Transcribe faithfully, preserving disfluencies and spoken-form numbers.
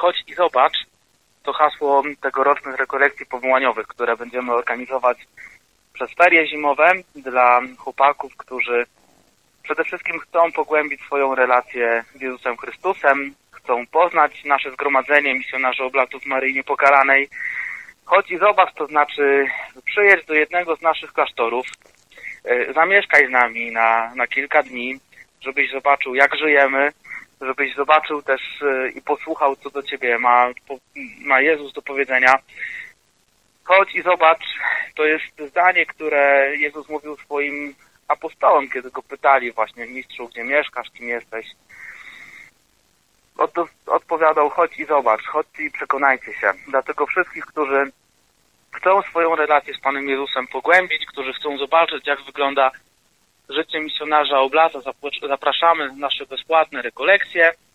chodź i zobacz, to hasło tegorocznych rekolekcji powołaniowych, które będziemy organizować przez ferie zimowe dla chłopaków, którzy przede wszystkim chcą pogłębić swoją relację z Jezusem Chrystusem, chcą poznać nasze zgromadzenie misjonarzy Oblatów Maryi Niepokalanej. Chodź i zobacz, to znaczy przyjedź do jednego z naszych klasztorów, zamieszkaj z nami na, na kilka dni, żebyś zobaczył, jak żyjemy, żebyś zobaczył też i posłuchał, co do ciebie ma, ma Jezus do powiedzenia. Chodź i zobacz, to jest zdanie, które Jezus mówił swoim apostołom, kiedy go pytali właśnie, mistrzu, gdzie mieszkasz, kim jesteś. Od, odpowiadał, chodź i zobacz, chodźcie i przekonajcie się. Dlatego wszystkich, którzy chcą swoją relację z Panem Jezusem pogłębić, którzy chcą zobaczyć, jak wygląda życie misjonarza Oblata, zapraszamy na nasze bezpłatne rekolekcje.